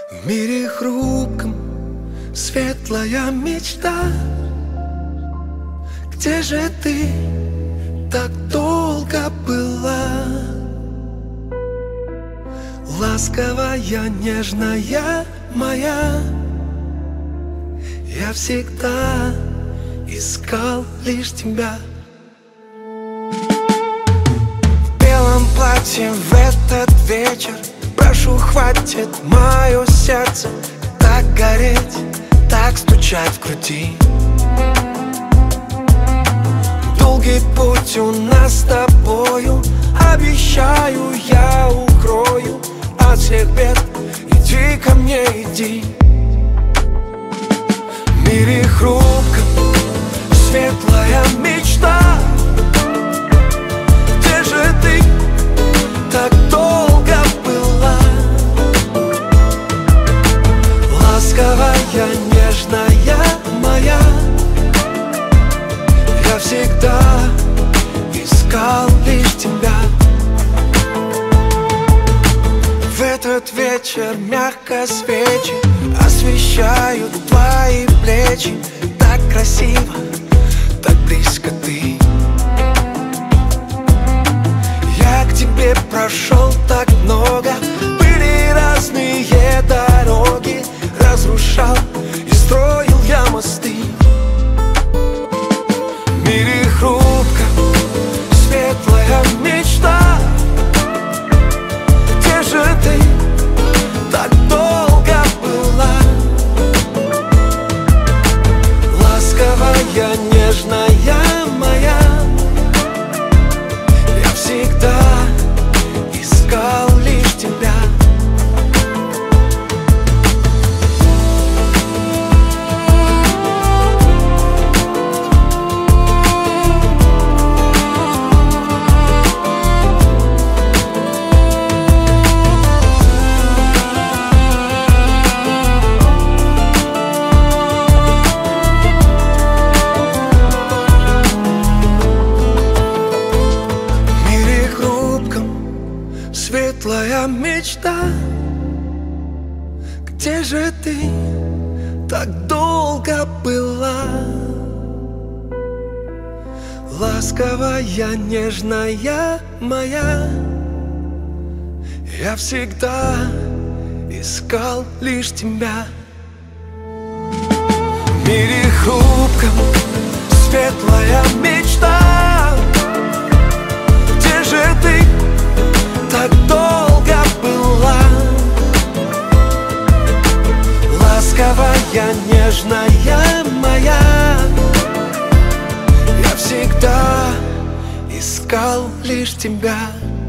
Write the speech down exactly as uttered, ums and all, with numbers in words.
В мире хрупком светлая мечта. Где же ты так долго была? Ласковая, нежная моя, я всегда искал лишь тебя. В белом платье в этот вечер, прошу, хватит мое сердце так гореть, так стучать в груди. Долгий путь у нас с тобою, обещаю, я укрою от всех бед. Иди ко мне, иди. В мире хрупком светлая мечта. Где же ты так долго была? Ласковая, нежная моя, я всегда искал лишь тебя. В этот вечер мягко свечи освещают твои плечи. Так красиво, так близко ты. Я к тебе прошел так много, были разные дороги, разрушал и строил я мосты. В мире хрупком светлая мечта. Где же ты так долго была? Ласковая, нежная моя, я всегда искал лишь тебя. Светлая мечта. Где же ты так долго была? Ласковая, нежная моя, я всегда искал лишь тебя. В мире хрупком светлая мечта. Где же ты так долго была? Ласковая, нежная моя, я всегда искал лишь тебя.